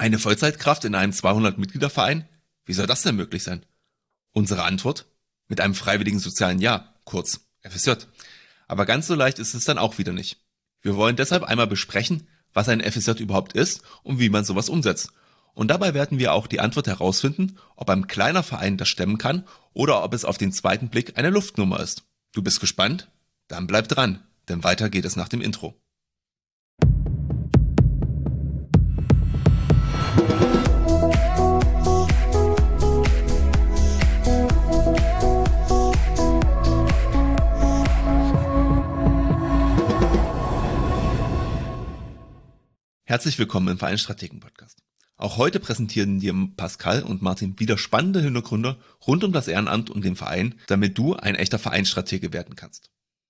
Eine Vollzeitkraft in einem 200-Mitglieder-Verein? Wie soll das denn möglich sein? Unsere Antwort? Mit einem freiwilligen sozialen Jahr, kurz FSJ. Aber ganz so leicht ist es dann auch wieder nicht. Wir wollen deshalb einmal besprechen, was ein FSJ überhaupt ist und wie man sowas umsetzt. Und dabei werden wir auch die Antwort herausfinden, ob ein kleiner Verein das stemmen kann oder ob es auf den zweiten Blick eine Luftnummer ist. Du bist gespannt? Dann bleib dran, denn weiter geht es nach dem Intro. Herzlich willkommen im Vereinsstrategen-Podcast. Auch heute präsentieren dir Pascal und Martin wieder spannende Hintergründe rund um das Ehrenamt und den Verein, damit du ein echter Vereinsstratege werden kannst.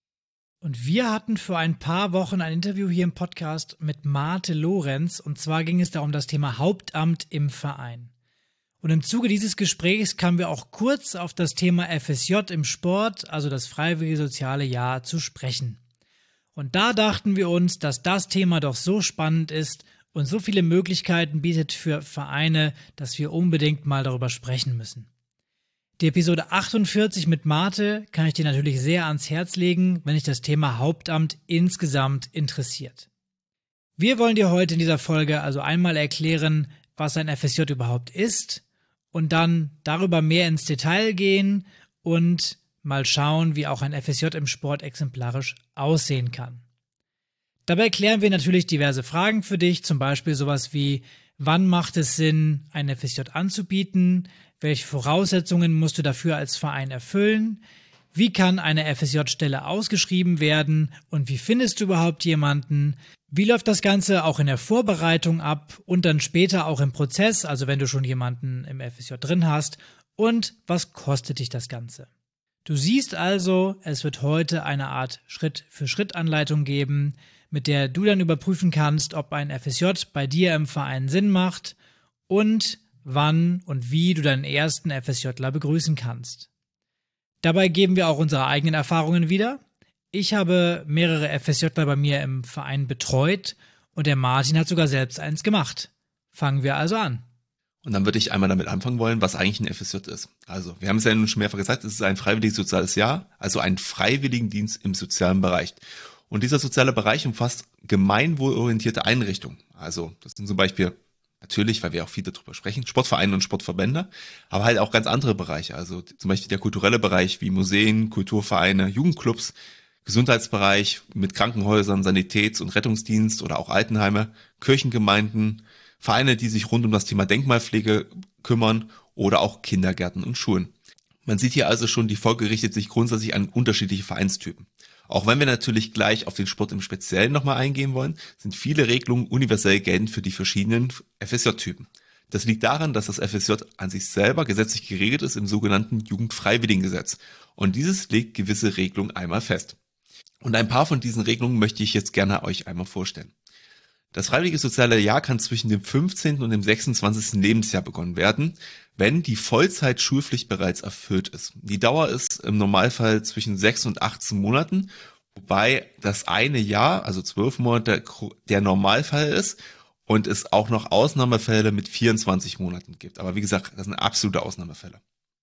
Und wir hatten vor ein paar Wochen ein Interview hier im Podcast mit Marte Lorenz, und zwar ging es da um das Thema Hauptamt im Verein. Und im Zuge dieses Gesprächs kamen wir auch kurz auf das Thema FSJ im Sport, also das Freiwillige Soziale Jahr, zu sprechen. Und da dachten wir uns, dass das Thema doch so spannend ist und so viele Möglichkeiten bietet für Vereine, dass wir unbedingt mal darüber sprechen müssen. Die Episode 48 mit Marte kann ich dir natürlich sehr ans Herz legen, wenn dich das Thema Hauptamt insgesamt interessiert. Wir wollen dir heute in dieser Folge also einmal erklären, was ein FSJ überhaupt ist und dann darüber mehr ins Detail gehen und mal schauen, wie auch ein FSJ im Sport exemplarisch aussehen kann. Dabei klären wir natürlich diverse Fragen für dich, zum Beispiel sowas wie: Wann macht es Sinn, ein FSJ anzubieten? Welche Voraussetzungen musst du dafür als Verein erfüllen? Wie kann eine FSJ-Stelle ausgeschrieben werden? Und wie findest du überhaupt jemanden? Wie läuft das Ganze auch in der Vorbereitung ab und dann später auch im Prozess, also wenn du schon jemanden im FSJ drin hast? Und was kostet dich das Ganze? Du siehst also, es wird heute eine Art Schritt-für-Schritt-Anleitung geben, mit der du dann überprüfen kannst, ob ein FSJ bei dir im Verein Sinn macht und wann und wie du deinen ersten FSJler begrüßen kannst. Dabei geben wir auch unsere eigenen Erfahrungen wieder. Ich habe mehrere FSJler bei mir im Verein betreut und der Martin hat sogar selbst eins gemacht. Fangen wir also an. Und dann würde ich einmal damit anfangen wollen, was eigentlich ein FSJ ist. Also, wir haben es ja nun schon mehrfach gesagt, es ist ein freiwilliges soziales Jahr, also ein Freiwilligendienst im sozialen Bereich. Und dieser soziale Bereich umfasst gemeinwohlorientierte Einrichtungen. Also, das sind zum Beispiel natürlich, weil wir auch viel darüber sprechen, Sportvereine und Sportverbände, aber halt auch ganz andere Bereiche. Also zum Beispiel der kulturelle Bereich wie Museen, Kulturvereine, Jugendclubs, Gesundheitsbereich mit Krankenhäusern, Sanitäts- und Rettungsdienst oder auch Altenheime, Kirchengemeinden, Vereine, die sich rund um das Thema Denkmalpflege kümmern oder auch Kindergärten und Schulen. Man sieht hier also schon, die Folge richtet sich grundsätzlich an unterschiedliche Vereinstypen. Auch wenn wir natürlich gleich auf den Sport im Speziellen nochmal eingehen wollen, sind viele Regelungen universell geltend für die verschiedenen FSJ-Typen. Das liegt daran, dass das FSJ an sich selber gesetzlich geregelt ist im sogenannten Jugendfreiwilligengesetz. Und dieses legt gewisse Regelungen einmal fest. Und ein paar von diesen Regelungen möchte ich jetzt gerne euch einmal vorstellen. Das freiwillige soziale Jahr kann zwischen dem 15. und dem 26. Lebensjahr begonnen werden, wenn die Vollzeit-Schulpflicht bereits erfüllt ist. Die Dauer ist im Normalfall zwischen 6 und 18 Monaten, wobei das eine Jahr, also 12 Monate, der Normalfall ist und es auch noch Ausnahmefälle mit 24 Monaten gibt. Aber wie gesagt, das sind absolute Ausnahmefälle.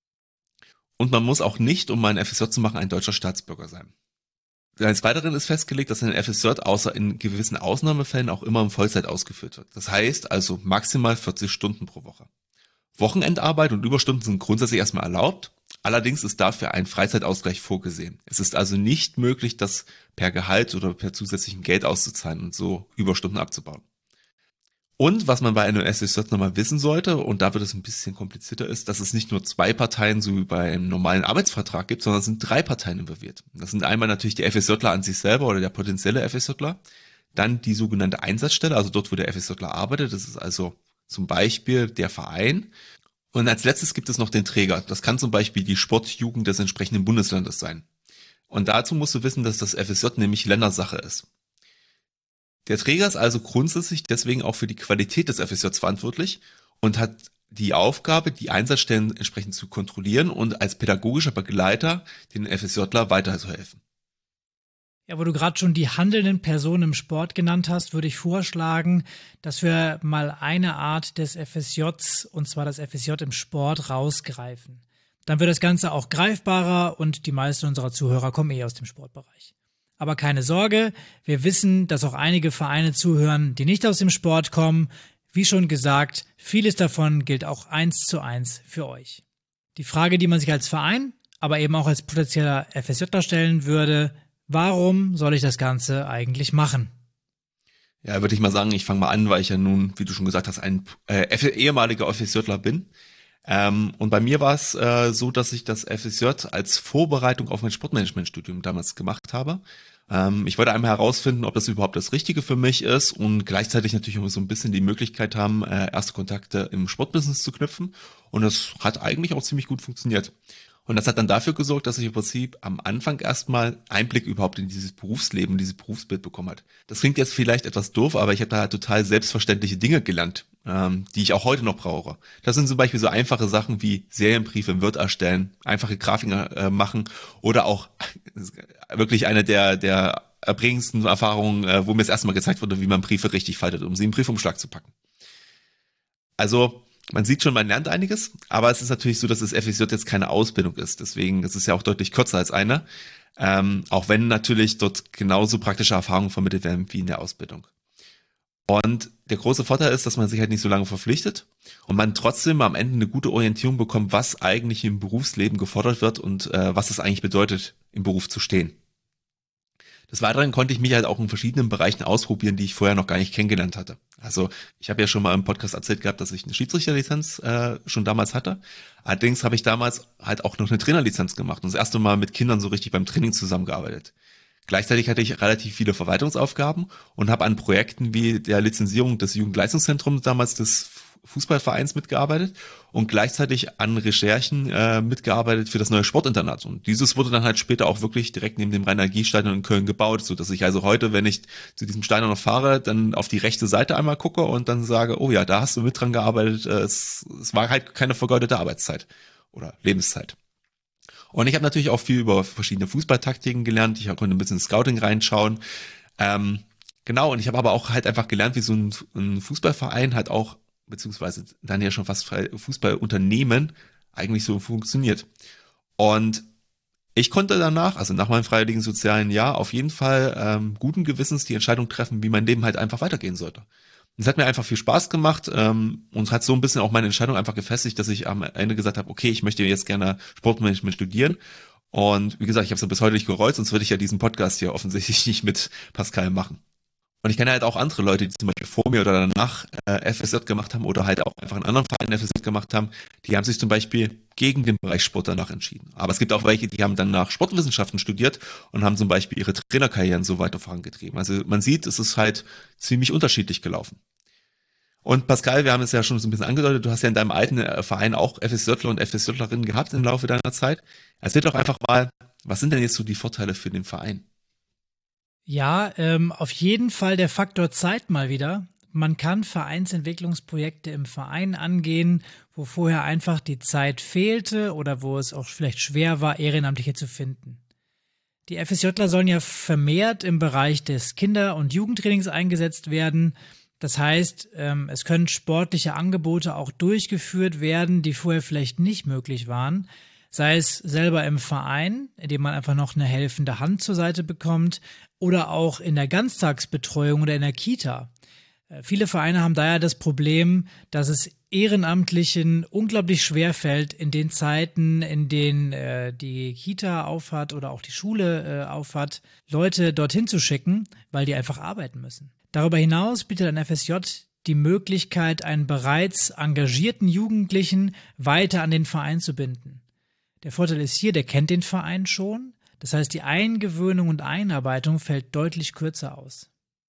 Und man muss auch nicht, um mal ein FSJ zu machen, ein deutscher Staatsbürger sein. Des Weiteren ist festgelegt, dass ein FSJ außer in gewissen Ausnahmefällen auch immer in Vollzeit ausgeführt wird. Das heißt also maximal 40 Stunden pro Woche. Wochenendarbeit und Überstunden sind grundsätzlich erstmal erlaubt, allerdings ist dafür ein Freizeitausgleich vorgesehen. Es ist also nicht möglich, das per Gehalt oder per zusätzlichem Geld auszuzahlen und so Überstunden abzubauen. Und was man bei einem FSJ nochmal wissen sollte, und da wird es ein bisschen komplizierter ist, dass es nicht nur 2 Parteien, so wie bei einem normalen Arbeitsvertrag gibt, sondern es sind 3 Parteien involviert. Das sind einmal natürlich die FSJler an sich selber oder der potenzielle FSJler, dann die sogenannte Einsatzstelle, also dort, wo der FSJler arbeitet, das ist also zum Beispiel der Verein. Und als letztes gibt es noch den Träger. Das kann zum Beispiel die Sportjugend des entsprechenden Bundeslandes sein. Und dazu musst du wissen, dass das FSJ nämlich Ländersache ist. Der Träger ist also grundsätzlich deswegen auch für die Qualität des FSJs verantwortlich und hat die Aufgabe, die Einsatzstellen entsprechend zu kontrollieren und als pädagogischer Begleiter den FSJler weiterzuhelfen. Ja, wo du gerade schon die handelnden Personen im Sport genannt hast, würde ich vorschlagen, dass wir mal eine Art des FSJs, und zwar das FSJ im Sport, rausgreifen. Dann wird das Ganze auch greifbarer und die meisten unserer Zuhörer kommen aus dem Sportbereich. Aber keine Sorge, wir wissen, dass auch einige Vereine zuhören, die nicht aus dem Sport kommen. Wie schon gesagt, vieles davon gilt auch 1:1 für euch. Die Frage, die man sich als Verein, aber eben auch als potenzieller FSJler stellen würde: Warum soll ich das Ganze eigentlich machen? Ja, würde ich mal sagen, ich fange mal an, weil ich ja nun, wie du schon gesagt hast, ein ehemaliger FSJler bin. Und bei mir war es so, dass ich das FSJ als Vorbereitung auf mein Sportmanagementstudium damals gemacht habe. Ich wollte einmal herausfinden, ob das überhaupt das Richtige für mich ist und gleichzeitig natürlich auch so ein bisschen die Möglichkeit haben, erste Kontakte im Sportbusiness zu knüpfen. Und das hat eigentlich auch ziemlich gut funktioniert. Und das hat dann dafür gesorgt, dass ich im Prinzip am Anfang erstmal Einblick überhaupt in dieses Berufsleben, dieses Berufsbild bekommen hat. Das klingt jetzt vielleicht etwas doof, aber ich habe da halt total selbstverständliche Dinge gelernt, die ich auch heute noch brauche. Das sind zum Beispiel so einfache Sachen wie Serienbriefe im Word erstellen, einfache Grafiken machen oder auch wirklich eine der erprägendsten Erfahrungen, wo mir das erste Mal gezeigt wurde, wie man Briefe richtig faltet, um sie in einen Briefumschlag zu packen. Also man sieht schon, man lernt einiges, aber es ist natürlich so, dass das FSJ jetzt keine Ausbildung ist. Deswegen ist es ja auch deutlich kürzer als eine, auch wenn natürlich dort genauso praktische Erfahrungen vermittelt werden wie in der Ausbildung. Und der große Vorteil ist, dass man sich halt nicht so lange verpflichtet und man trotzdem am Ende eine gute Orientierung bekommt, was eigentlich im Berufsleben gefordert wird und was es eigentlich bedeutet, im Beruf zu stehen. Des Weiteren konnte ich mich halt auch in verschiedenen Bereichen ausprobieren, die ich vorher noch gar nicht kennengelernt hatte. Also ich habe ja schon mal im Podcast erzählt gehabt, dass ich eine Schiedsrichterlizenz schon damals hatte. Allerdings habe ich damals halt auch noch eine Trainerlizenz gemacht und das erste Mal mit Kindern so richtig beim Training zusammengearbeitet. Gleichzeitig hatte ich relativ viele Verwaltungsaufgaben und habe an Projekten wie der Lizenzierung des Jugendleistungszentrums damals des Fußballvereins mitgearbeitet und gleichzeitig an Recherchen mitgearbeitet für das neue Sportinternat. Und dieses wurde dann halt später auch wirklich direkt neben dem Rhein-Energiestadion in Köln gebaut, so dass ich also heute, wenn ich zu diesem Stadion noch fahre, dann auf die rechte Seite einmal gucke und dann sage, oh ja, da hast du mit dran gearbeitet. Es war halt keine vergeudete Arbeitszeit oder Lebenszeit. Und ich habe natürlich auch viel über verschiedene Fußballtaktiken gelernt. Ich konnte ein bisschen Scouting reinschauen. Genau, und ich habe aber auch halt einfach gelernt, wie so ein Fußballverein halt auch, beziehungsweise dann ja schon fast Fußballunternehmen eigentlich so funktioniert. Und ich konnte danach, also nach meinem freiwilligen sozialen Jahr, auf jeden Fall guten Gewissens die Entscheidung treffen, wie mein Leben halt einfach weitergehen sollte. Es hat mir einfach viel Spaß gemacht und hat so ein bisschen auch meine Entscheidung einfach gefestigt, dass ich am Ende gesagt habe, okay, ich möchte jetzt gerne Sportmanagement studieren. Und wie gesagt, ich habe es ja bis heute nicht gereut, sonst würde ich ja diesen Podcast hier offensichtlich nicht mit Pascal machen. Und ich kenne halt auch andere Leute, die zum Beispiel vor mir oder danach FSJ gemacht haben oder halt auch einfach in anderen Vereinen FSJ gemacht haben, die haben sich zum Beispiel gegen den Bereich Sport danach entschieden. Aber es gibt auch welche, die haben dann nach Sportwissenschaften studiert und haben zum Beispiel ihre Trainerkarrieren so weiter vorangetrieben. Also man sieht, es ist halt ziemlich unterschiedlich gelaufen. Und Pascal, wir haben es ja schon so ein bisschen angedeutet, du hast ja in deinem alten Verein auch FSJler und FSJlerinnen gehabt im Laufe deiner Zeit. Erzähl doch einfach mal, was sind denn jetzt so die Vorteile für den Verein? Ja, auf jeden Fall der Faktor Zeit mal wieder. Man kann Vereinsentwicklungsprojekte im Verein angehen, wo vorher einfach die Zeit fehlte oder wo es auch vielleicht schwer war, Ehrenamtliche zu finden. Die FSJler sollen ja vermehrt im Bereich des Kinder- und Jugendtrainings eingesetzt werden. Das heißt, es können sportliche Angebote auch durchgeführt werden, die vorher vielleicht nicht möglich waren. Sei es selber im Verein, indem man einfach noch eine helfende Hand zur Seite bekommt, oder auch in der Ganztagsbetreuung oder in der Kita. Viele Vereine haben daher das Problem, dass es Ehrenamtlichen unglaublich schwer fällt, in den Zeiten, in denen die Kita aufhat oder auch die Schule aufhat, Leute dorthin zu schicken, weil die einfach arbeiten müssen. Darüber hinaus bietet ein FSJ die Möglichkeit, einen bereits engagierten Jugendlichen weiter an den Verein zu binden. Der Vorteil ist hier, der kennt den Verein schon. Das heißt, die Eingewöhnung und Einarbeitung fällt deutlich kürzer aus.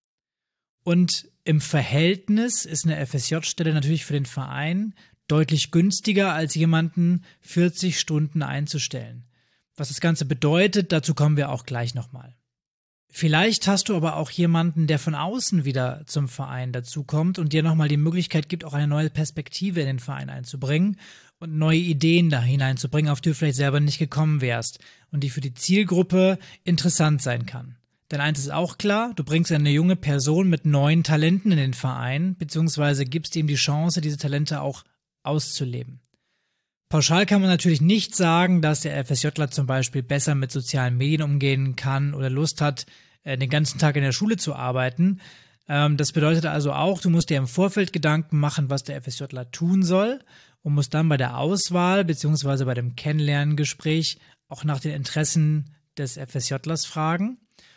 Und im Verhältnis ist eine FSJ-Stelle natürlich für den Verein deutlich günstiger, als jemanden 40 Stunden einzustellen. Was das Ganze bedeutet, dazu kommen wir auch gleich nochmal. Vielleicht hast du aber auch jemanden, der von außen wieder zum Verein dazukommt und dir nochmal die Möglichkeit gibt, auch eine neue Perspektive in den Verein einzubringen und neue Ideen da hineinzubringen, auf die du vielleicht selber nicht gekommen wärst und die für die Zielgruppe interessant sein kann. Denn eins ist auch klar, du bringst eine junge Person mit neuen Talenten in den Verein, beziehungsweise gibst ihm die Chance, diese Talente auch auszuleben. Pauschal kann man natürlich nicht sagen, dass der FSJler zum Beispiel besser mit sozialen Medien umgehen kann oder Lust hat, den ganzen Tag in der Schule zu arbeiten. Das bedeutet also auch, du musst dir im Vorfeld Gedanken machen, was der FSJler tun soll und musst dann bei der Auswahl beziehungsweise bei dem Kennenlerngespräch auch nach den Interessen des FSJlers fragen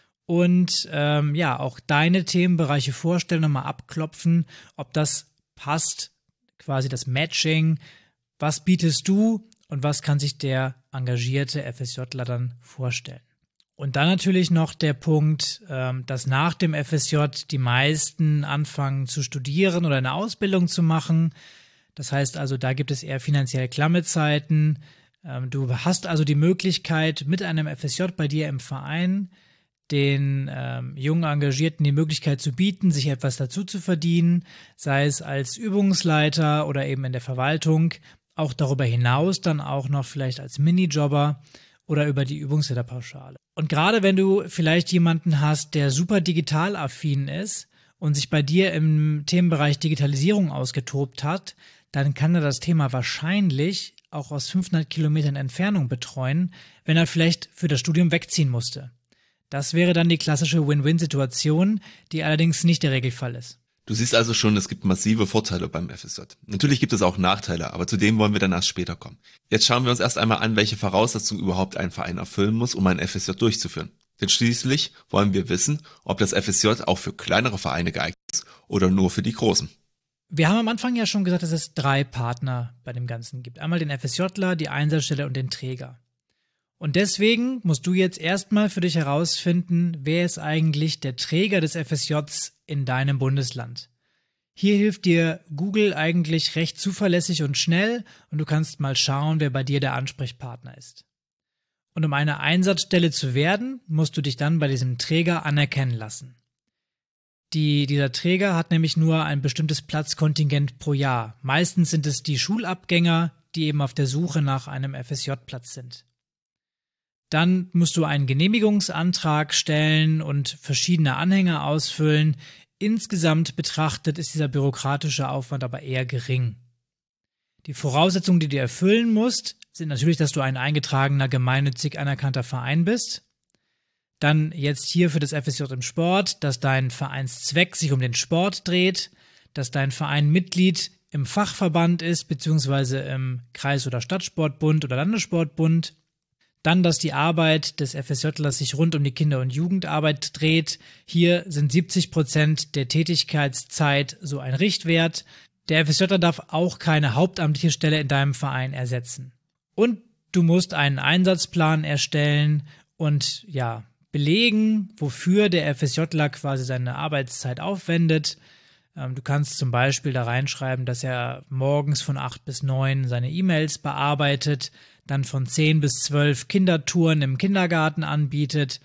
und auch deine Themenbereiche vorstellen und mal abklopfen, ob das passt, quasi das Matching. Was bietest du und was kann sich der engagierte FSJler dann vorstellen? Und dann natürlich noch der Punkt, dass nach dem FSJ die meisten anfangen zu studieren oder eine Ausbildung zu machen. Das heißt also, da gibt es eher finanziell klamme Zeiten. Du hast also die Möglichkeit, mit einem FSJ bei dir im Verein den jungen Engagierten die Möglichkeit zu bieten, sich etwas dazu zu verdienen, sei es als Übungsleiter oder eben in der Verwaltung, auch darüber hinaus dann auch noch vielleicht als Minijobber oder über die Übungsleiterpauschale. Und gerade wenn du vielleicht jemanden hast, der super digital affin ist und sich bei dir im Themenbereich Digitalisierung ausgetobt hat, dann kann er das Thema wahrscheinlich auch aus 500 Kilometern Entfernung betreuen, wenn er vielleicht für das Studium wegziehen musste. Das wäre dann die klassische Win-Win-Situation, die allerdings nicht der Regelfall ist. Du siehst also schon, es gibt massive Vorteile beim FSJ. Natürlich gibt es auch Nachteile, aber zu denen wollen wir dann erst später kommen. Jetzt schauen wir uns erst einmal an, welche Voraussetzungen überhaupt ein Verein erfüllen muss, um ein FSJ durchzuführen. Denn schließlich wollen wir wissen, ob das FSJ auch für kleinere Vereine geeignet ist oder nur für die großen. Wir haben am Anfang ja schon gesagt, dass es 3 Partner bei dem Ganzen gibt. Einmal den FSJler, die Einsatzstelle und den Träger. Und deswegen musst du jetzt erstmal für dich herausfinden, wer ist eigentlich der Träger des FSJs in deinem Bundesland. Hier hilft dir Google eigentlich recht zuverlässig und schnell und du kannst mal schauen, wer bei dir der Ansprechpartner ist. Und um eine Einsatzstelle zu werden, musst du dich dann bei diesem Träger anerkennen lassen. Dieser Träger hat nämlich nur ein bestimmtes Platzkontingent pro Jahr. Meistens sind es die Schulabgänger, die eben auf der Suche nach einem FSJ-Platz sind. Dann musst du einen Genehmigungsantrag stellen und verschiedene Anhänge ausfüllen. Insgesamt betrachtet ist dieser bürokratische Aufwand aber eher gering. Die Voraussetzungen, die du erfüllen musst, sind natürlich, dass du ein eingetragener, gemeinnützig anerkannter Verein bist. Dann jetzt hier für das FSJ im Sport, dass dein Vereinszweck sich um den Sport dreht, dass dein Verein Mitglied im Fachverband ist, beziehungsweise im Kreis- oder Stadtsportbund oder Landessportbund. Dann, dass die Arbeit des FSJlers sich rund um die Kinder- und Jugendarbeit dreht. Hier sind 70% der Tätigkeitszeit so ein Richtwert. Der FSJler darf auch keine hauptamtliche Stelle in deinem Verein ersetzen. Und du musst einen Einsatzplan erstellen und belegen, wofür der FSJler quasi seine Arbeitszeit aufwendet. Du kannst zum Beispiel da reinschreiben, dass er morgens von 8 bis 9 seine E-Mails bearbeitet, dann von 10 bis 12 Kindertouren im Kindergarten anbietet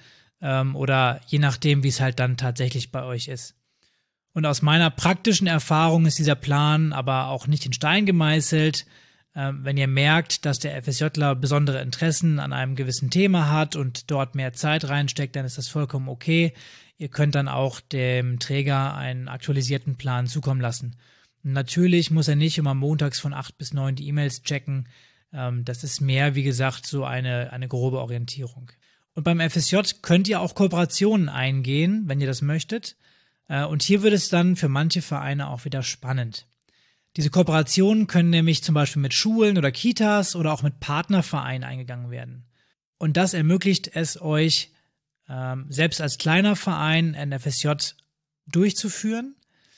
oder je nachdem, wie es halt dann tatsächlich bei euch ist. Und aus meiner praktischen Erfahrung ist dieser Plan aber auch nicht in Stein gemeißelt. Wenn ihr merkt, dass der FSJler besondere Interessen an einem gewissen Thema hat und dort mehr Zeit reinsteckt, dann ist das vollkommen okay. Ihr könnt dann auch dem Träger einen aktualisierten Plan zukommen lassen. Und natürlich muss er nicht immer montags von 8 bis 9 die E-Mails checken. Das ist mehr, wie gesagt, so eine grobe Orientierung. Und beim FSJ könnt ihr auch Kooperationen eingehen, wenn ihr das möchtet. Und hier wird es dann für manche Vereine auch wieder spannend. Diese Kooperationen können nämlich zum Beispiel mit Schulen oder Kitas oder auch mit Partnervereinen eingegangen werden. Und das ermöglicht es euch, selbst als kleiner Verein ein FSJ durchzuführen.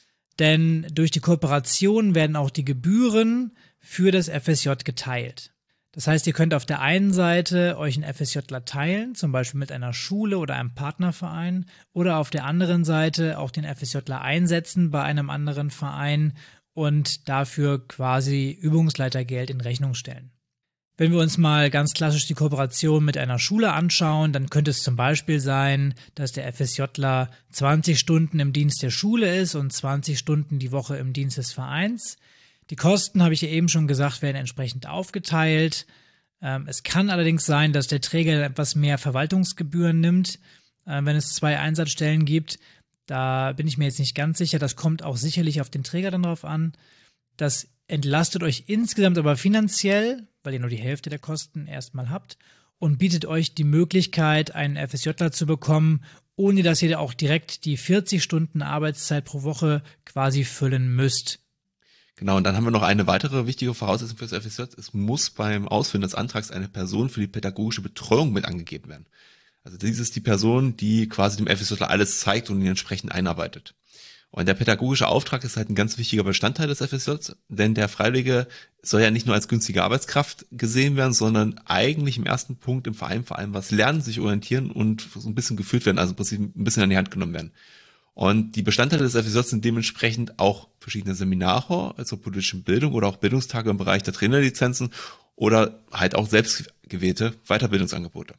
Denn durch die Kooperation werden auch die Gebühren für das FSJ geteilt. Das heißt, ihr könnt auf der einen Seite euch einen FSJler teilen, zum Beispiel mit einer Schule oder einem Partnerverein, oder auf der anderen Seite auch den FSJler einsetzen bei einem anderen Verein und dafür quasi Übungsleitergeld in Rechnung stellen. Wenn wir uns mal ganz klassisch die Kooperation mit einer Schule anschauen, dann könnte es zum Beispiel sein, dass der FSJler 20 Stunden im Dienst der Schule ist und 20 Stunden die Woche im Dienst des Vereins. Die Kosten, habe ich ja eben schon gesagt, werden entsprechend aufgeteilt. Es kann allerdings sein, dass der Träger etwas mehr Verwaltungsgebühren nimmt. wenn es 2 Einsatzstellen gibt. Da bin ich mir jetzt nicht ganz sicher. Das kommt auch sicherlich auf den Träger dann drauf an. Das entlastet euch insgesamt aber finanziell, weil ihr nur die Hälfte der Kosten erstmal habt und bietet euch die Möglichkeit, einen FSJler zu bekommen, ohne dass ihr auch direkt die 40 Stunden Arbeitszeit pro Woche quasi füllen müsst. Genau, und dann haben wir noch eine weitere wichtige Voraussetzung für das FSJ. Es muss beim Ausfüllen des Antrags eine Person für die pädagogische Betreuung mit angegeben werden. Also dies ist die Person, die quasi dem FSJler alles zeigt und ihn entsprechend einarbeitet. Und der pädagogische Auftrag ist halt ein ganz wichtiger Bestandteil des FSJ, denn der Freiwillige soll ja nicht nur als günstige Arbeitskraft gesehen werden, sondern eigentlich im ersten Punkt im Verein vor allem was lernen, sich orientieren und so ein bisschen geführt werden, also im Prinzip ein bisschen an die Hand genommen werden. Und die Bestandteile des FSJ sind dementsprechend auch verschiedene Seminare, also politische Bildung oder auch Bildungstage im Bereich der Trainerlizenzen oder halt auch selbstgewählte Weiterbildungsangebote.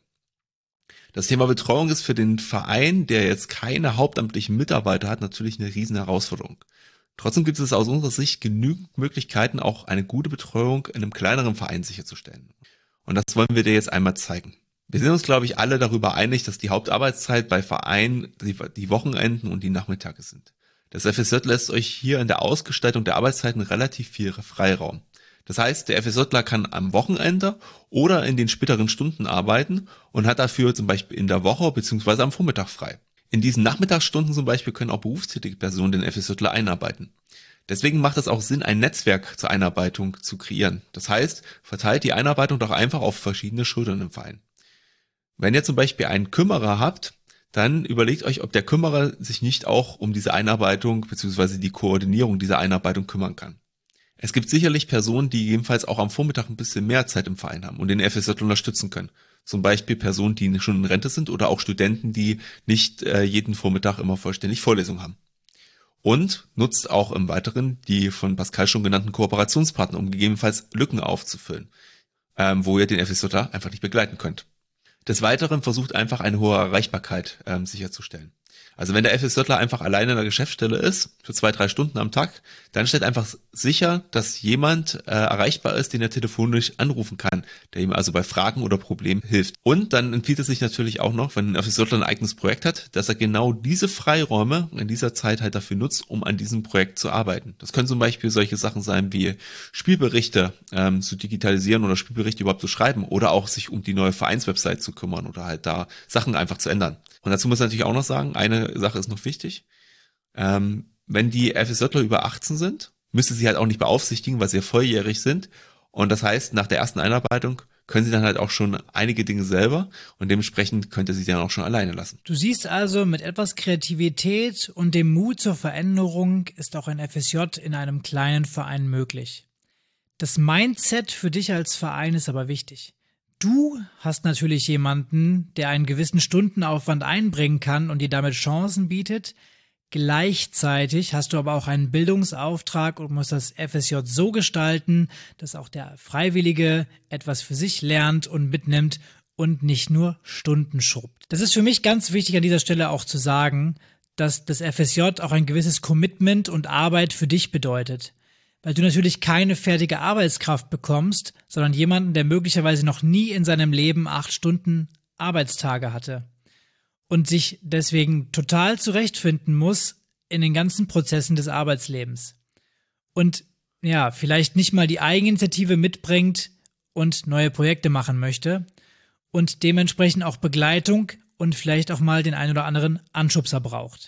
Das Thema Betreuung ist für den Verein, der jetzt keine hauptamtlichen Mitarbeiter hat, natürlich eine riesen Herausforderung. Trotzdem gibt es aus unserer Sicht genügend Möglichkeiten, auch eine gute Betreuung in einem kleineren Verein sicherzustellen. Und das wollen wir dir jetzt einmal zeigen. Wir sind uns, glaube ich, alle darüber einig, dass die Hauptarbeitszeit bei Vereinen die Wochenenden und die Nachmittage sind. Das FSJ lässt euch hier in der Ausgestaltung der Arbeitszeiten relativ viel Freiraum. Das heißt, der FSJler kann am Wochenende oder in den späteren Stunden arbeiten und hat dafür zum Beispiel in der Woche bzw. am Vormittag frei. In diesen Nachmittagsstunden zum Beispiel können auch berufstätige Personen den FSJler einarbeiten. Deswegen macht es auch Sinn, ein Netzwerk zur Einarbeitung zu kreieren. Das heißt, verteilt die Einarbeitung doch einfach auf verschiedene Schultern im Verein. Wenn ihr zum Beispiel einen Kümmerer habt, dann überlegt euch, ob der Kümmerer sich nicht auch um diese Einarbeitung bzw. die Koordinierung dieser Einarbeitung kümmern kann. Es gibt sicherlich Personen, die jedenfalls auch am Vormittag ein bisschen mehr Zeit im Verein haben und den FSJ unterstützen können. Zum Beispiel Personen, die schon in Rente sind oder auch Studenten, die nicht jeden Vormittag immer vollständig Vorlesungen haben. Und nutzt auch im Weiteren die von Pascal schon genannten Kooperationspartner, um gegebenenfalls Lücken aufzufüllen, wo ihr den FSJ einfach nicht begleiten könnt. Des Weiteren versucht einfach eine hohe Erreichbarkeit sicherzustellen. Also wenn der FSJler einfach alleine in der Geschäftsstelle ist, für 2-3 Stunden am Tag, dann stellt einfach sicher, dass jemand erreichbar ist, den er telefonisch anrufen kann, der ihm also bei Fragen oder Problemen hilft. Und dann empfiehlt es sich natürlich auch noch, wenn ein FSJler ein eigenes Projekt hat, dass er genau diese Freiräume in dieser Zeit halt dafür nutzt, um an diesem Projekt zu arbeiten. Das können zum Beispiel solche Sachen sein wie Spielberichte zu digitalisieren oder Spielberichte überhaupt zu schreiben oder auch sich um die neue Vereinswebsite zu kümmern oder halt da Sachen einfach zu ändern. Und dazu muss ich natürlich auch noch sagen, eine Sache ist noch wichtig. Wenn die FSJler über 18 sind, müsst ihr sie halt auch nicht beaufsichtigen, weil sie ja volljährig sind. Und das heißt, nach der ersten Einarbeitung können sie dann halt auch schon einige Dinge selber und dementsprechend könnt ihr sie dann auch schon alleine lassen. Du siehst also, mit etwas Kreativität und dem Mut zur Veränderung ist auch ein FSJ in einem kleinen Verein möglich. Das Mindset für dich als Verein ist aber wichtig. Du hast natürlich jemanden, der einen gewissen Stundenaufwand einbringen kann und dir damit Chancen bietet. Gleichzeitig hast du aber auch einen Bildungsauftrag und musst das FSJ so gestalten, dass auch der Freiwillige etwas für sich lernt und mitnimmt und nicht nur Stunden schrubbt. Das ist für mich ganz wichtig an dieser Stelle auch zu sagen, dass das FSJ auch ein gewisses Commitment und Arbeit für dich bedeutet. Weil du natürlich keine fertige Arbeitskraft bekommst, sondern jemanden, der möglicherweise noch nie in seinem Leben 8 Stunden Arbeitstage hatte und sich deswegen total zurechtfinden muss in den ganzen Prozessen des Arbeitslebens. Und ja, vielleicht nicht mal die Eigeninitiative mitbringt und neue Projekte machen möchte und dementsprechend auch Begleitung und vielleicht auch mal den ein oder anderen Anschubser braucht.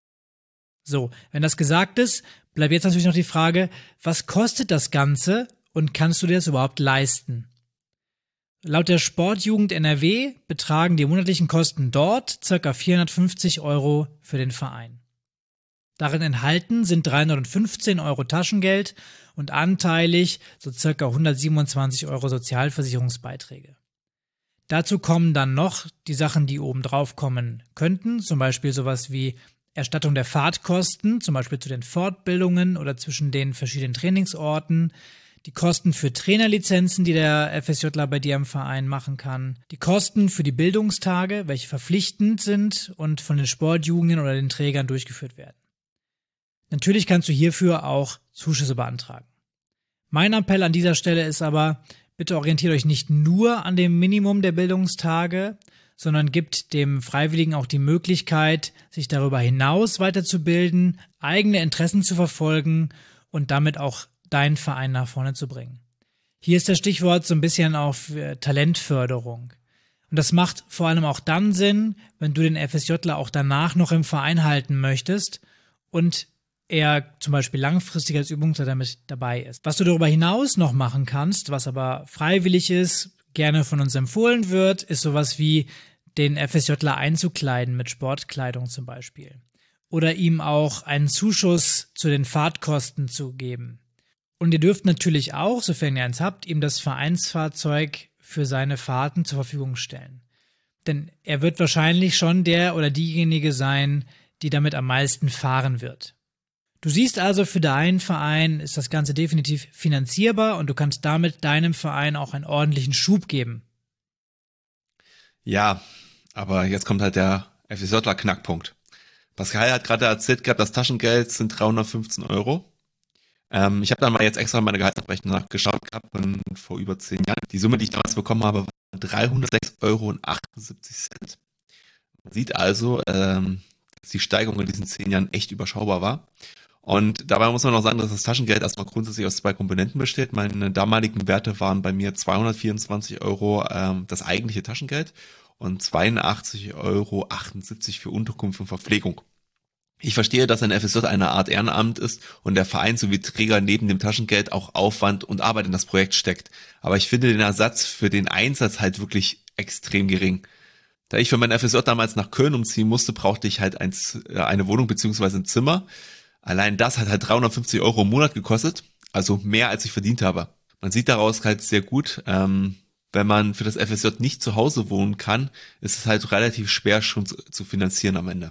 So, wenn das gesagt ist, bleibt jetzt natürlich noch die Frage, was kostet das Ganze und kannst du dir das überhaupt leisten? Laut der Sportjugend NRW betragen die monatlichen Kosten dort ca. 450 € für den Verein. Darin enthalten sind 315 € Taschengeld und anteilig so ca. 127 € Sozialversicherungsbeiträge. Dazu kommen dann noch die Sachen, die oben drauf kommen könnten, zum Beispiel sowas wie Erstattung der Fahrtkosten, zum Beispiel zu den Fortbildungen oder zwischen den verschiedenen Trainingsorten, die Kosten für Trainerlizenzen, die der FSJler bei dir im Verein machen kann, die Kosten für die Bildungstage, welche verpflichtend sind und von den Sportjugenden oder den Trägern durchgeführt werden. Natürlich kannst du hierfür auch Zuschüsse beantragen. Mein Appell an dieser Stelle ist aber, bitte orientiert euch nicht nur an dem Minimum der Bildungstage, sondern gibt dem Freiwilligen auch die Möglichkeit, sich darüber hinaus weiterzubilden, eigene Interessen zu verfolgen und damit auch deinen Verein nach vorne zu bringen. Hier ist das Stichwort so ein bisschen auf Talentförderung. Und das macht vor allem auch dann Sinn, wenn du den FSJler auch danach noch im Verein halten möchtest und er zum Beispiel langfristig als Übungsleiter mit dabei ist. Was du darüber hinaus noch machen kannst, was aber freiwillig ist, gerne von uns empfohlen wird, ist sowas wie den FSJler einzukleiden mit Sportkleidung zum Beispiel. Oder ihm auch einen Zuschuss zu den Fahrtkosten zu geben. Und ihr dürft natürlich auch, sofern ihr eins habt, ihm das Vereinsfahrzeug für seine Fahrten zur Verfügung stellen. Denn er wird wahrscheinlich schon der oder diejenige sein, die damit am meisten fahren wird. Du siehst also, für deinen Verein ist das Ganze definitiv finanzierbar und du kannst damit deinem Verein auch einen ordentlichen Schub geben. Ja, aber jetzt kommt halt der FSJler-Knackpunkt. Pascal hat gerade erzählt gehabt, das Taschengeld sind 315 Euro. Ich habe dann mal jetzt extra meine Gehaltsabrechnung nachgeschaut gehabt von vor über 10 Jahren. Die Summe, die ich damals bekommen habe, war 306,78 Euro. Man sieht also, dass die Steigerung in diesen 10 Jahren echt überschaubar war. Und dabei muss man noch sagen, dass das Taschengeld erstmal grundsätzlich aus 2 Komponenten besteht. Meine damaligen Werte waren bei mir 224 Euro das eigentliche Taschengeld und 82,78 Euro für Unterkunft und Verpflegung. Ich verstehe, dass ein FSJ eine Art Ehrenamt ist und der Verein sowie Träger neben dem Taschengeld auch Aufwand und Arbeit in das Projekt steckt. Aber ich finde den Ersatz für den Einsatz halt wirklich extrem gering. Da ich für mein FSJ damals nach Köln umziehen musste, brauchte ich halt eine Wohnung bzw. ein Zimmer. Allein das hat halt 350 Euro im Monat gekostet, also mehr als ich verdient habe. Man sieht daraus halt sehr gut, wenn man für das FSJ nicht zu Hause wohnen kann, ist es halt relativ schwer schon zu finanzieren am Ende.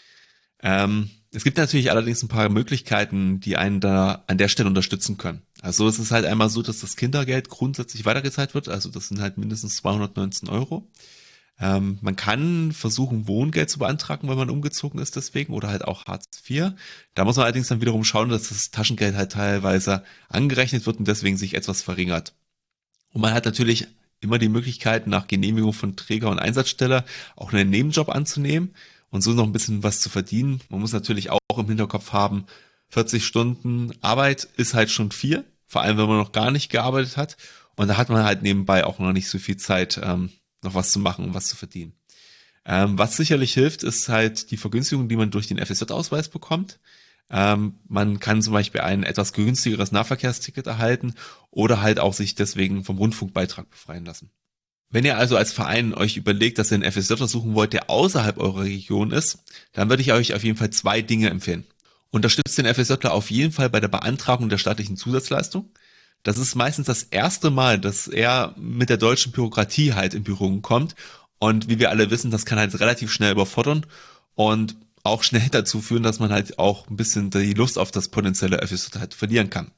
Es gibt natürlich allerdings ein paar Möglichkeiten, die einen da an der Stelle unterstützen können. Also es ist halt einmal so, dass das Kindergeld grundsätzlich weitergezahlt wird, also das sind halt mindestens 219 Euro. Man kann versuchen, Wohngeld zu beantragen, wenn man umgezogen ist deswegen, oder halt auch Hartz IV. Da muss man allerdings dann wiederum schauen, dass das Taschengeld halt teilweise angerechnet wird und deswegen sich etwas verringert. Und man hat natürlich immer die Möglichkeit, nach Genehmigung von Träger und Einsatzstelle auch einen Nebenjob anzunehmen und so noch ein bisschen was zu verdienen. Man muss natürlich auch im Hinterkopf haben, 40 Stunden Arbeit ist halt schon viel, vor allem wenn man noch gar nicht gearbeitet hat. Und da hat man halt nebenbei auch noch nicht so viel Zeit, noch was zu machen und was zu verdienen. Was sicherlich hilft, ist halt die Vergünstigung, die man durch den FSJ-Ausweis bekommt. Man kann zum Beispiel ein etwas günstigeres Nahverkehrsticket erhalten oder halt auch sich deswegen vom Rundfunkbeitrag befreien lassen. Wenn ihr also als Verein euch überlegt, dass ihr einen FSJ suchen wollt, der außerhalb eurer Region ist, dann würde ich euch auf jeden Fall 2 Dinge empfehlen. Unterstützt den FSJ auf jeden Fall bei der Beantragung der staatlichen Zusatzleistung. Das ist meistens das erste Mal, dass er mit der deutschen Bürokratie halt in Berührung kommt. Und wie wir alle wissen, das kann halt relativ schnell überfordern und auch schnell dazu führen, dass man halt auch ein bisschen die Lust auf das potenzielle FSJ halt verlieren kann.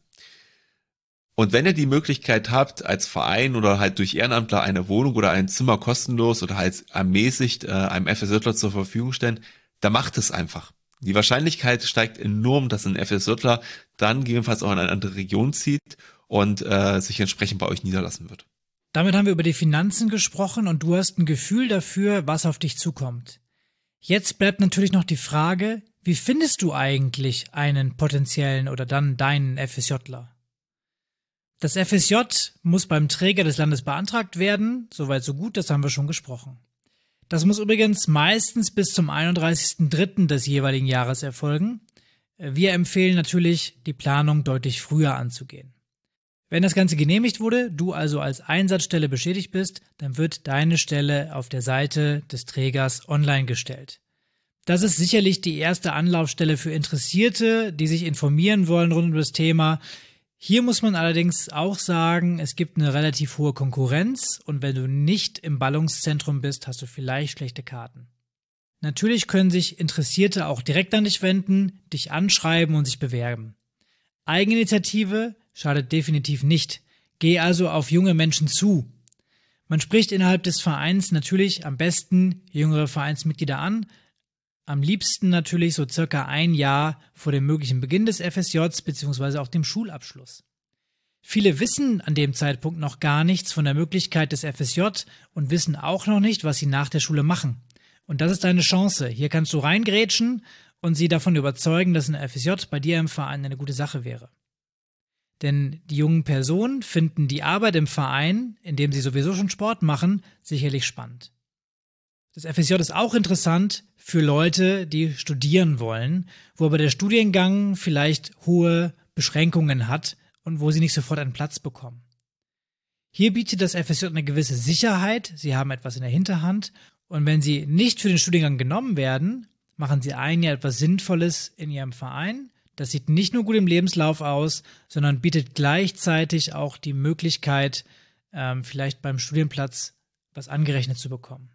Und wenn ihr die Möglichkeit habt, als Verein oder halt durch Ehrenamtler eine Wohnung oder ein Zimmer kostenlos oder halt ermäßigt einem FSJler zur Verfügung stellen, dann macht es einfach. Die Wahrscheinlichkeit steigt enorm, dass ein FSJler dann gegebenenfalls auch in eine andere Region zieht und sich entsprechend bei euch niederlassen wird. Damit haben wir über die Finanzen gesprochen und du hast ein Gefühl dafür, was auf dich zukommt. Jetzt bleibt natürlich noch die Frage, wie findest du eigentlich einen potenziellen oder dann deinen FSJler? Das FSJ muss beim Träger des Landes beantragt werden, soweit so gut, das haben wir schon gesprochen. Das muss übrigens meistens bis zum 31.03. des jeweiligen Jahres erfolgen. Wir empfehlen natürlich, die Planung deutlich früher anzugehen. Wenn das Ganze genehmigt wurde, du also als Einsatzstelle beschädigt bist, dann wird deine Stelle auf der Seite des Trägers online gestellt. Das ist sicherlich die erste Anlaufstelle für Interessierte, die sich informieren wollen rund um das Thema. Hier muss man allerdings auch sagen, es gibt eine relativ hohe Konkurrenz und wenn du nicht im Ballungszentrum bist, hast du vielleicht schlechte Karten. Natürlich können sich Interessierte auch direkt an dich wenden, dich anschreiben und sich bewerben. Eigeninitiative schadet definitiv nicht. Geh also auf junge Menschen zu. Man spricht innerhalb des Vereins natürlich am besten jüngere Vereinsmitglieder an, am liebsten natürlich so circa ein Jahr vor dem möglichen Beginn des FSJs bzw. auch dem Schulabschluss. Viele wissen an dem Zeitpunkt noch gar nichts von der Möglichkeit des FSJ und wissen auch noch nicht, was sie nach der Schule machen. Und das ist deine Chance. Hier kannst du reingrätschen und sie davon überzeugen, dass ein FSJ bei dir im Verein eine gute Sache wäre. Denn die jungen Personen finden die Arbeit im Verein, in dem sie sowieso schon Sport machen, sicherlich spannend. Das FSJ ist auch interessant für Leute, die studieren wollen, wo aber der Studiengang vielleicht hohe Beschränkungen hat und wo sie nicht sofort einen Platz bekommen. Hier bietet das FSJ eine gewisse Sicherheit, sie haben etwas in der Hinterhand und wenn sie nicht für den Studiengang genommen werden, machen sie ein Jahr etwas Sinnvolles in ihrem Verein. Das sieht nicht nur gut im Lebenslauf aus, sondern bietet gleichzeitig auch die Möglichkeit, vielleicht beim Studienplatz was angerechnet zu bekommen.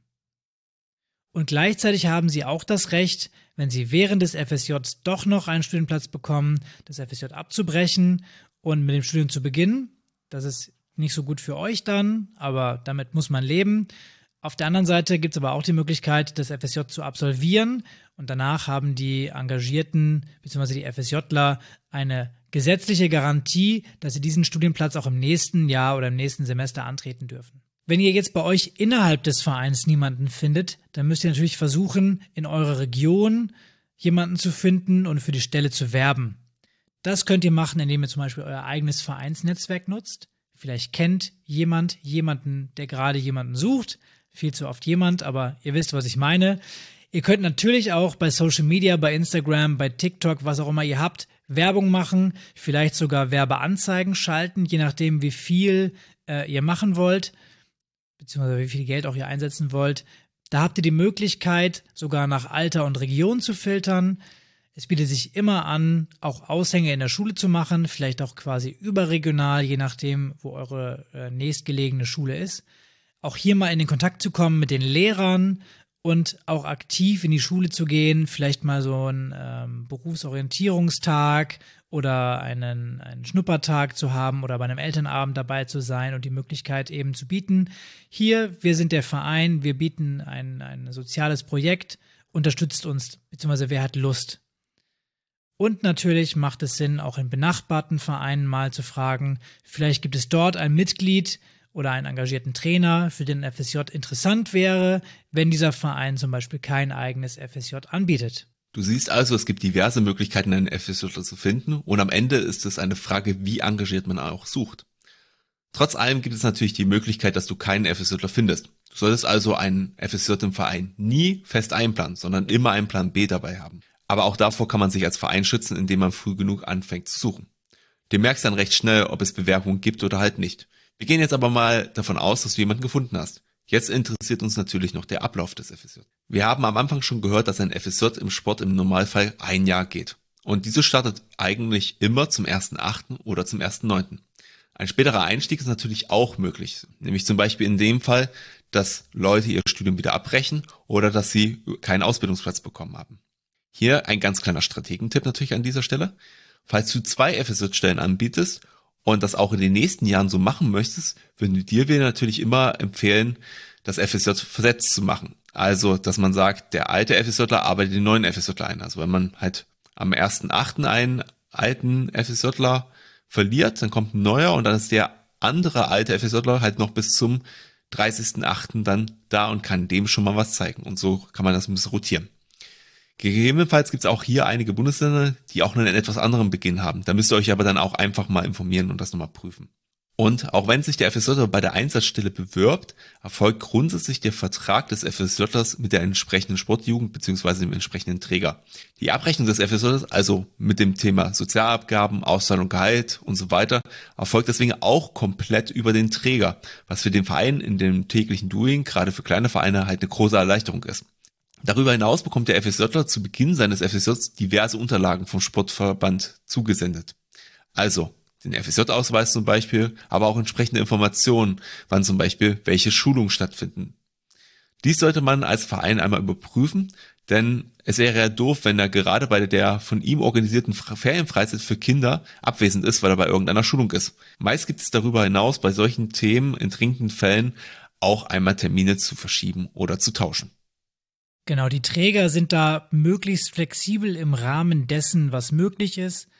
Und gleichzeitig haben sie auch das Recht, wenn sie während des FSJs doch noch einen Studienplatz bekommen, das FSJ abzubrechen und mit dem Studium zu beginnen. Das ist nicht so gut für euch dann, aber damit muss man leben. Auf der anderen Seite gibt es aber auch die Möglichkeit, das FSJ zu absolvieren und danach haben die Engagierten bzw. die FSJler eine gesetzliche Garantie, dass sie diesen Studienplatz auch im nächsten Jahr oder im nächsten Semester antreten dürfen. Wenn ihr jetzt bei euch innerhalb des Vereins niemanden findet, dann müsst ihr natürlich versuchen, in eurer Region jemanden zu finden und für die Stelle zu werben. Das könnt ihr machen, indem ihr zum Beispiel euer eigenes Vereinsnetzwerk nutzt. Vielleicht kennt jemanden, der gerade jemanden sucht. Viel zu oft jemand, aber ihr wisst, was ich meine. Ihr könnt natürlich auch bei Social Media, bei Instagram, bei TikTok, was auch immer ihr habt, Werbung machen, vielleicht sogar Werbeanzeigen schalten, je nachdem, wie viel ihr machen wollt, beziehungsweise wie viel Geld auch ihr einsetzen wollt. Da habt ihr die Möglichkeit, sogar nach Alter und Region zu filtern. Es bietet sich immer an, auch Aushänge in der Schule zu machen, vielleicht auch quasi überregional, je nachdem, wo eure nächstgelegene Schule ist. Auch hier mal in den Kontakt zu kommen mit den Lehrern und auch aktiv in die Schule zu gehen, vielleicht mal so einen Berufsorientierungstag oder einen Schnuppertag zu haben oder bei einem Elternabend dabei zu sein und die Möglichkeit eben zu bieten. Hier, wir sind der Verein, wir bieten ein soziales Projekt, unterstützt uns, beziehungsweise wer hat Lust. Und natürlich macht es Sinn, auch in benachbarten Vereinen mal zu fragen, vielleicht gibt es dort ein Mitglied oder einen engagierten Trainer, für den FSJ interessant wäre, wenn dieser Verein zum Beispiel kein eigenes FSJ anbietet. Du siehst also, es gibt diverse Möglichkeiten, einen FSJ zu finden und am Ende ist es eine Frage, wie engagiert man auch sucht. Trotz allem gibt es natürlich die Möglichkeit, dass du keinen FSJ findest. Du solltest also einen FSJ im Verein nie fest einplanen, sondern immer einen Plan B dabei haben. Aber auch davor kann man sich als Verein schützen, indem man früh genug anfängt zu suchen. Du merkst dann recht schnell, ob es Bewerbungen gibt oder halt nicht. Wir gehen jetzt aber mal davon aus, dass du jemanden gefunden hast. Jetzt interessiert uns natürlich noch der Ablauf des FSJ. Wir haben am Anfang schon gehört, dass ein FSJ im Sport im Normalfall ein Jahr geht. Und diese startet eigentlich immer zum 1.8. oder zum 1.9. Ein späterer Einstieg ist natürlich auch möglich. Nämlich zum Beispiel in dem Fall, dass Leute ihr Studium wieder abbrechen oder dass sie keinen Ausbildungsplatz bekommen haben. Hier ein ganz kleiner Strategentipp natürlich an dieser Stelle. Falls du 2 FSJ-Stellen anbietest und das auch in den nächsten Jahren so machen möchtest, würden wir natürlich immer empfehlen, das FSJ versetzt zu machen. Also, dass man sagt, der alte FSJler arbeitet den neuen FSJler ein. Also, wenn man halt am 1.8. einen alten FSJler verliert, dann kommt ein neuer und dann ist der andere alte FSJler halt noch bis zum 30.8. dann da und kann dem schon mal was zeigen. Und so kann man das ein bisschen rotieren. Gegebenenfalls gibt es auch hier einige Bundesländer, die auch einen etwas anderen Beginn haben. Da müsst ihr euch aber dann auch einfach mal informieren und das nochmal prüfen. Und auch wenn sich der FSJ bei der Einsatzstelle bewirbt, erfolgt grundsätzlich der Vertrag des FSJlers mit der entsprechenden Sportjugend bzw. dem entsprechenden Träger. Die Abrechnung des FSJlers, also mit dem Thema Sozialabgaben, Auszahlung, Gehalt und so weiter, erfolgt deswegen auch komplett über den Träger, was für den Verein in dem täglichen Doing, gerade für kleine Vereine, halt eine große Erleichterung ist. Darüber hinaus bekommt der FSJler zu Beginn seines FSJs diverse Unterlagen vom Sportverband zugesendet. Also den FSJ-Ausweis zum Beispiel, aber auch entsprechende Informationen, wann zum Beispiel welche Schulungen stattfinden. Dies sollte man als Verein einmal überprüfen, denn es wäre ja doof, wenn er gerade bei der von ihm organisierten Ferienfreizeit für Kinder abwesend ist, weil er bei irgendeiner Schulung ist. Meist gibt es darüber hinaus bei solchen Themen in dringenden Fällen auch einmal Termine zu verschieben oder zu tauschen. Genau, die Träger sind da möglichst flexibel im Rahmen dessen, was möglich ist.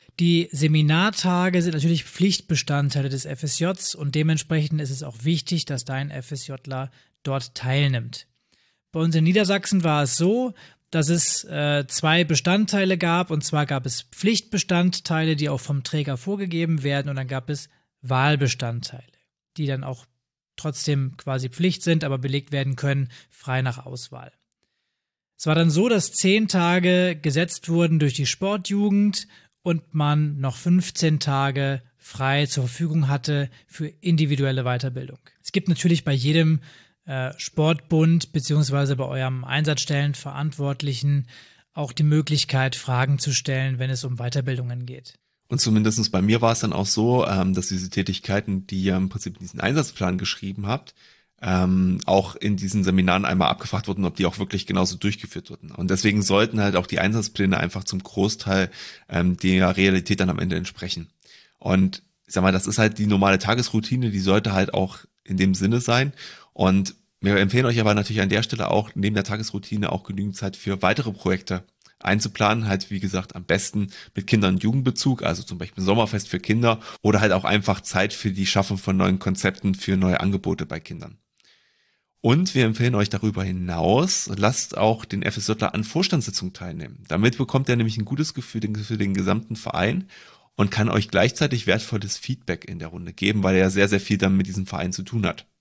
Die Seminartage sind natürlich Pflichtbestandteile des FSJs und dementsprechend ist es auch wichtig, dass dein FSJler dort teilnimmt. Bei uns in Niedersachsen war es so, dass es 2 Bestandteile gab, und zwar gab es Pflichtbestandteile, die auch vom Träger vorgegeben werden, und dann gab es Wahlbestandteile, die dann auch trotzdem quasi Pflicht sind, aber belegt werden können, frei nach Auswahl. Es war dann so, dass 10 Tage gesetzt wurden durch die Sportjugend und man noch 15 Tage frei zur Verfügung hatte für individuelle Weiterbildung. Es gibt natürlich bei jedem Sportbund beziehungsweise bei eurem Einsatzstellenverantwortlichen auch die Möglichkeit, Fragen zu stellen, wenn es um Weiterbildungen geht. Und zumindest bei mir war es dann auch so, dass diese Tätigkeiten, die ihr im Prinzip in diesen Einsatzplan geschrieben habt, auch in diesen Seminaren einmal abgefragt wurden, ob die auch wirklich genauso durchgeführt wurden. Und deswegen sollten halt auch die Einsatzpläne einfach zum Großteil der Realität dann am Ende entsprechen. Und ich sag mal, das ist halt die normale Tagesroutine, die sollte halt auch in dem Sinne sein. Und wir empfehlen euch aber natürlich an der Stelle auch neben der Tagesroutine auch genügend Zeit für weitere Projekte einzuplanen, halt wie gesagt am besten mit Kinder- und Jugendbezug, also zum Beispiel Sommerfest für Kinder oder halt auch einfach Zeit für die Schaffung von neuen Konzepten für neue Angebote bei Kindern. Und wir empfehlen euch darüber hinaus, lasst auch den FSJler an Vorstandssitzungen teilnehmen. Damit bekommt er nämlich ein gutes Gefühl für den gesamten Verein und kann euch gleichzeitig wertvolles Feedback in der Runde geben, weil er sehr, sehr viel dann mit diesem Verein zu tun hat.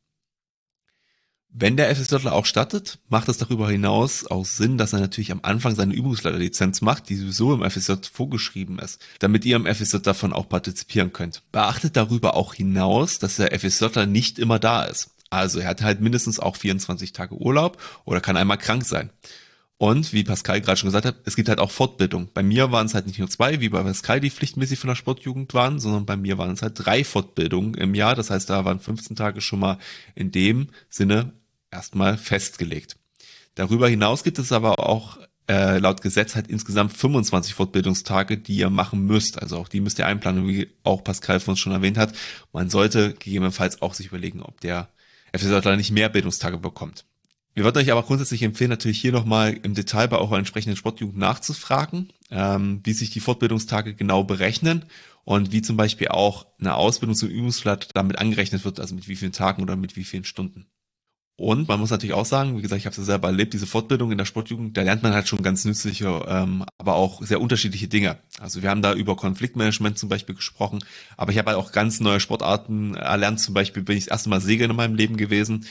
Wenn der FSJler auch stattet, macht es darüber hinaus auch Sinn, dass er natürlich am Anfang seine Übungsleiterlizenz macht, die sowieso im FSJ vorgeschrieben ist, damit ihr im FSJ davon auch partizipieren könnt. Beachtet darüber auch hinaus, dass der FSJler nicht immer da ist. Also er hat halt mindestens auch 24 Tage Urlaub oder kann einmal krank sein. Und wie Pascal gerade schon gesagt hat, es gibt halt auch Fortbildung. Bei mir waren es halt nicht nur 2, wie bei Pascal, die pflichtmäßig von der Sportjugend waren, sondern bei mir waren es halt 3 Fortbildungen im Jahr. Das heißt, da waren 15 Tage schon mal in dem Sinne erstmal festgelegt. Darüber hinaus gibt es aber auch laut Gesetz halt insgesamt 25 Fortbildungstage, die ihr machen müsst. Also auch die müsst ihr einplanen, wie auch Pascal von uns schon erwähnt hat. Man sollte gegebenenfalls auch sich überlegen, ob der FSJler nicht mehr Bildungstage bekommt. Wir würden euch aber grundsätzlich empfehlen, natürlich hier nochmal im Detail bei eurer entsprechenden Sportjugend nachzufragen, wie sich die Fortbildungstage genau berechnen und wie zum Beispiel auch eine Ausbildung zum Übungsleiter damit angerechnet wird, also mit wie vielen Tagen oder mit wie vielen Stunden. Und man muss natürlich auch sagen, wie gesagt, ich habe es ja selber erlebt, diese Fortbildung in der Sportjugend, da lernt man halt schon ganz nützliche, aber auch sehr unterschiedliche Dinge. Also wir haben da über Konfliktmanagement zum Beispiel gesprochen, aber ich habe halt auch ganz neue Sportarten erlernt. Zum Beispiel bin ich das erste Mal Segeln in meinem Leben gewesen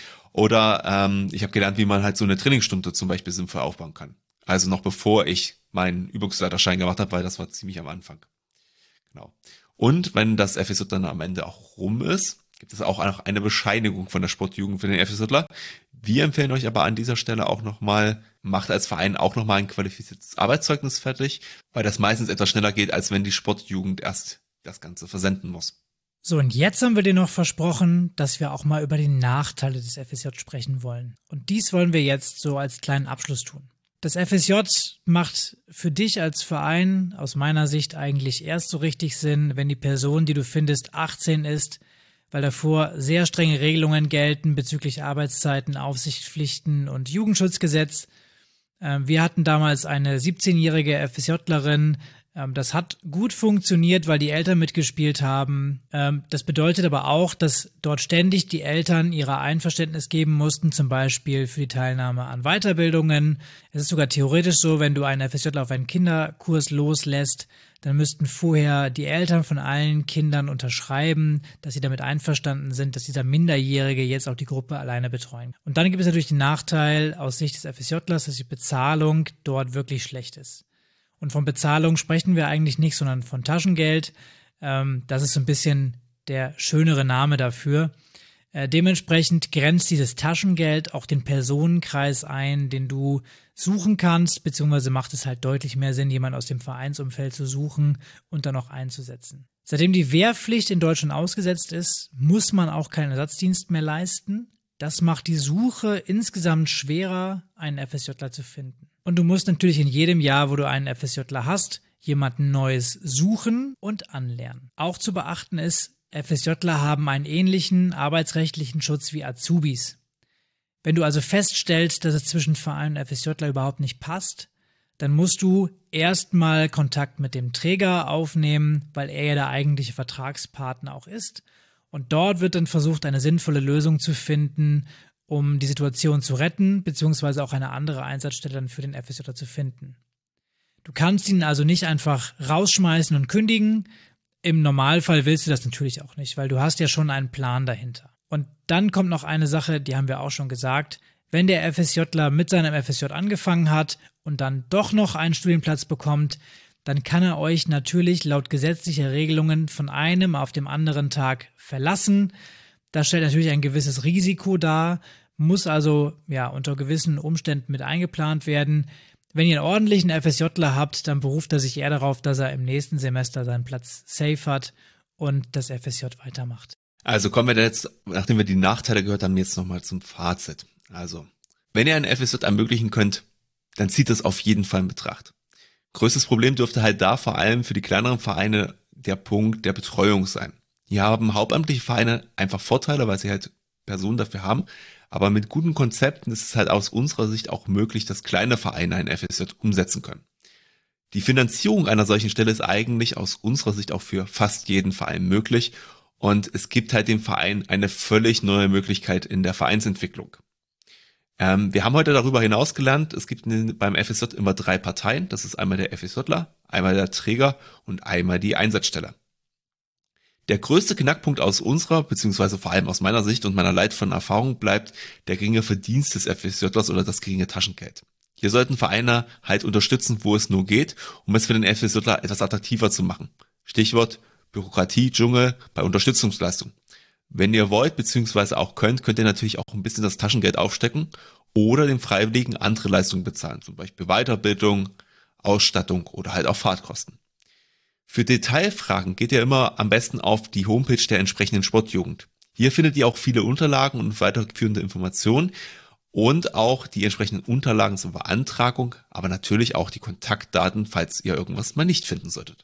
oder ich habe gelernt, wie man halt so eine Trainingsstunde zum Beispiel sinnvoll aufbauen kann. Also noch bevor ich meinen Übungsleiterschein gemacht habe, weil das war ziemlich am Anfang. Genau. Und wenn das FSJ dann am Ende auch rum ist, gibt es auch noch eine Bescheinigung von der Sportjugend für den FSJler. Wir empfehlen euch aber an dieser Stelle auch nochmal, macht als Verein auch nochmal ein qualifiziertes Arbeitszeugnis fertig, weil das meistens etwas schneller geht, als wenn die Sportjugend erst das Ganze versenden muss. So, und jetzt haben wir dir noch versprochen, dass wir auch mal über die Nachteile des FSJ sprechen wollen. Und dies wollen wir jetzt so als kleinen Abschluss tun. Das FSJ macht für dich als Verein aus meiner Sicht eigentlich erst so richtig Sinn, wenn die Person, die du findest, 18 ist, weil davor sehr strenge Regelungen gelten bezüglich Arbeitszeiten, Aufsichtspflichten und Jugendschutzgesetz. Wir hatten damals eine 17-jährige FSJlerin. Das hat gut funktioniert, weil die Eltern mitgespielt haben. Das bedeutet aber auch, dass dort ständig die Eltern ihre Einverständnis geben mussten, zum Beispiel für die Teilnahme an Weiterbildungen. Es ist sogar theoretisch so, wenn du einen FSJler auf einen Kinderkurs loslässt, dann müssten vorher die Eltern von allen Kindern unterschreiben, dass sie damit einverstanden sind, dass dieser Minderjährige jetzt auch die Gruppe alleine betreuen. Und dann gibt es natürlich den Nachteil aus Sicht des FSJlers, dass die Bezahlung dort wirklich schlecht ist. Und von Bezahlung sprechen wir eigentlich nicht, sondern von Taschengeld. Das ist so ein bisschen der schönere Name dafür. Dementsprechend grenzt dieses Taschengeld auch den Personenkreis ein, den du suchen kannst, beziehungsweise macht es halt deutlich mehr Sinn, jemanden aus dem Vereinsumfeld zu suchen und dann auch einzusetzen. Seitdem die Wehrpflicht in Deutschland ausgesetzt ist, muss man auch keinen Ersatzdienst mehr leisten. Das macht die Suche insgesamt schwerer, einen FSJler zu finden. Und du musst natürlich in jedem Jahr, wo du einen FSJler hast, jemanden Neues suchen und anlernen. Auch zu beachten ist, FSJler haben einen ähnlichen arbeitsrechtlichen Schutz wie Azubis. Wenn du also feststellst, dass es zwischen Verein und FSJler überhaupt nicht passt, dann musst du erstmal Kontakt mit dem Träger aufnehmen, weil er ja der eigentliche Vertragspartner auch ist. Und dort wird dann versucht, eine sinnvolle Lösung zu finden, um die Situation zu retten, beziehungsweise auch eine andere Einsatzstelle dann für den FSJ zu finden. Du kannst ihn also nicht einfach rausschmeißen und kündigen. Im Normalfall willst du das natürlich auch nicht, weil du hast ja schon einen Plan dahinter. Und dann kommt noch eine Sache, die haben wir auch schon gesagt. Wenn der FSJler mit seinem FSJ angefangen hat und dann doch noch einen Studienplatz bekommt, dann kann er euch natürlich laut gesetzlicher Regelungen von einem auf dem anderen Tag verlassen. Das stellt natürlich ein gewisses Risiko dar, muss also unter gewissen Umständen mit eingeplant werden. Wenn ihr einen ordentlichen FSJler habt, dann beruft er sich eher darauf, dass er im nächsten Semester seinen Platz safe hat und das FSJ weitermacht. Also kommen wir jetzt, nachdem wir die Nachteile gehört haben, jetzt nochmal zum Fazit. Also, wenn ihr einen FSJ ermöglichen könnt, dann zieht das auf jeden Fall in Betracht. Größtes Problem dürfte halt da vor allem für die kleineren Vereine der Punkt der Betreuung sein. Hier haben hauptamtliche Vereine einfach Vorteile, weil sie halt Personen dafür haben. Aber mit guten Konzepten ist es halt aus unserer Sicht auch möglich, dass kleine Vereine ein FSJ umsetzen können. Die Finanzierung einer solchen Stelle ist eigentlich aus unserer Sicht auch für fast jeden Verein möglich. Und es gibt halt dem Verein eine völlig neue Möglichkeit in der Vereinsentwicklung. Wir haben heute darüber hinaus gelernt, es gibt beim FSJ immer 3 Parteien. Das ist einmal der FSJler, einmal der Träger und einmal die Einsatzstelle. Der größte Knackpunkt aus unserer, beziehungsweise vor allem aus meiner Sicht und meiner leidvollen Erfahrung bleibt der geringe Verdienst des FSJlers oder das geringe Taschengeld. Hier sollten Vereine halt unterstützen, wo es nur geht, um es für den FSJler etwas attraktiver zu machen. Stichwort Bürokratie-Dschungel bei Unterstützungsleistung. Wenn ihr wollt, beziehungsweise auch könnt ihr natürlich auch ein bisschen das Taschengeld aufstecken oder den Freiwilligen andere Leistungen bezahlen, zum Beispiel Weiterbildung, Ausstattung oder halt auch Fahrtkosten. Für Detailfragen geht ihr immer am besten auf die Homepage der entsprechenden Sportjugend. Hier findet ihr auch viele Unterlagen und weiterführende Informationen und auch die entsprechenden Unterlagen zur Beantragung, aber natürlich auch die Kontaktdaten, falls ihr irgendwas mal nicht finden solltet.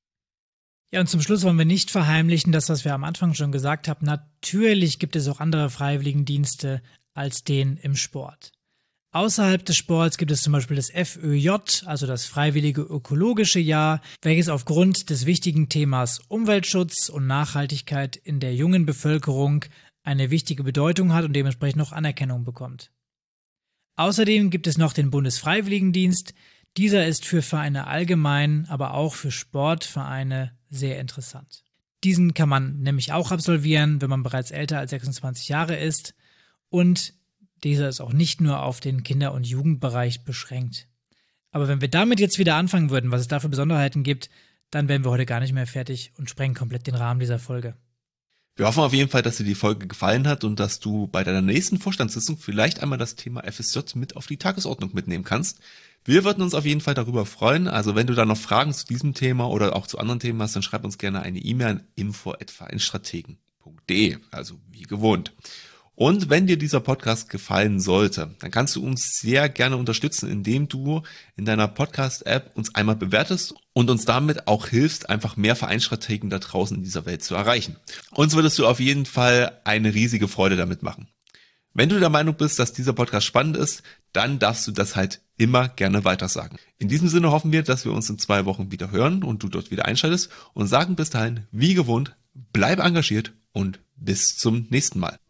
Ja, und zum Schluss wollen wir nicht verheimlichen, das, was wir am Anfang schon gesagt haben. Natürlich gibt es auch andere Freiwilligendienste als den im Sport. Außerhalb des Sports gibt es zum Beispiel das FÖJ, also das Freiwillige Ökologische Jahr, welches aufgrund des wichtigen Themas Umweltschutz und Nachhaltigkeit in der jungen Bevölkerung eine wichtige Bedeutung hat und dementsprechend noch Anerkennung bekommt. Außerdem gibt es noch den Bundesfreiwilligendienst. Dieser ist für Vereine allgemein, aber auch für Sportvereine sehr interessant. Diesen kann man nämlich auch absolvieren, wenn man bereits älter als 26 Jahre ist, und dieser ist auch nicht nur auf den Kinder- und Jugendbereich beschränkt. Aber wenn wir damit jetzt wieder anfangen würden, was es da für Besonderheiten gibt, dann wären wir heute gar nicht mehr fertig und sprengen komplett den Rahmen dieser Folge. Wir hoffen auf jeden Fall, dass dir die Folge gefallen hat und dass du bei deiner nächsten Vorstandssitzung vielleicht einmal das Thema FSJ mit auf die Tagesordnung mitnehmen kannst. Wir würden uns auf jeden Fall darüber freuen. Also wenn du da noch Fragen zu diesem Thema oder auch zu anderen Themen hast, dann schreib uns gerne eine E-Mail an info@vereinstrategen.de, also wie gewohnt. Und wenn dir dieser Podcast gefallen sollte, dann kannst du uns sehr gerne unterstützen, indem du in deiner Podcast-App uns einmal bewertest und uns damit auch hilfst, einfach mehr Vereinsstrategen da draußen in dieser Welt zu erreichen. Uns würdest du auf jeden Fall eine riesige Freude damit machen. Wenn du der Meinung bist, dass dieser Podcast spannend ist, dann darfst du das halt immer gerne weitersagen. In diesem Sinne hoffen wir, dass wir uns in 2 Wochen wieder hören und du dort wieder einschaltest und sagen bis dahin, wie gewohnt, bleib engagiert und bis zum nächsten Mal.